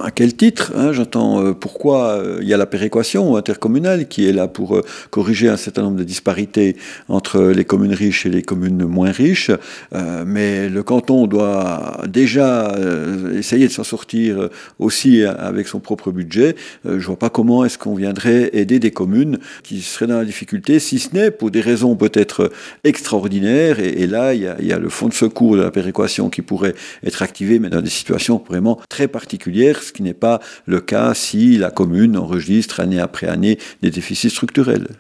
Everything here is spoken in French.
À quel titre, hein? J'entends pourquoi il y a la péréquation intercommunale qui est là pour corriger un certain nombre de disparités entre les communes riches et les communes moins riches. Mais le canton doit déjà essayer de s'en sortir aussi avec son propre budget. Je ne vois pas comment est-ce qu'on viendrait aider des communes qui seraient dans la difficulté, si ce n'est pour des raisons peut-être extraordinaires. Et là, il y a le fonds de secours de la péréquation qui pourrait être activé, mais dans des situations vraiment très particulières, ce qui n'est pas le cas si la commune enregistre année après année des déficits structurels.